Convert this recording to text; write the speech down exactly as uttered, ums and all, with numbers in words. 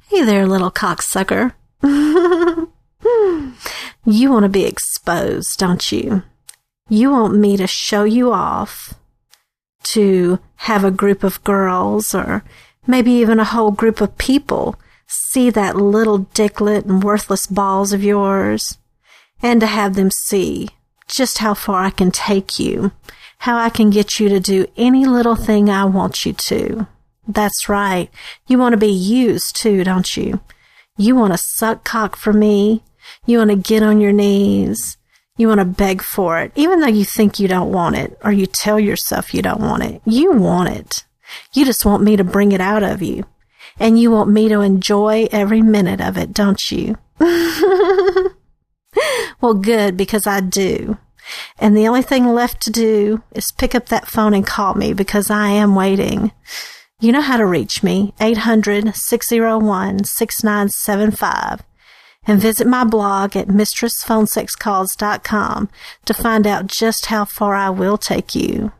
Hey there, little cocksucker. You want to be exposed, don't you? You want me to show you off, to have a group of girls or maybe even a whole group of people see that little dicklet and worthless balls of yours, and to have them see just how far I can take you, how I can get you to do any little thing I want you to. That's right. You want to be used too, don't you? You want to suck cock for me. You want to get on your knees. You want to beg for it, even though you think you don't want it, or you tell yourself you don't want it. You want it. You just want me to bring it out of you. And you want me to enjoy every minute of it, don't you? Well, good, because I do. And the only thing left to do is pick up that phone and call me, because I am waiting. You know how to reach me, eight hundred, six oh one, six nine seven five. And visit my blog at mistress phone sex calls dot com to find out just how far I will take you.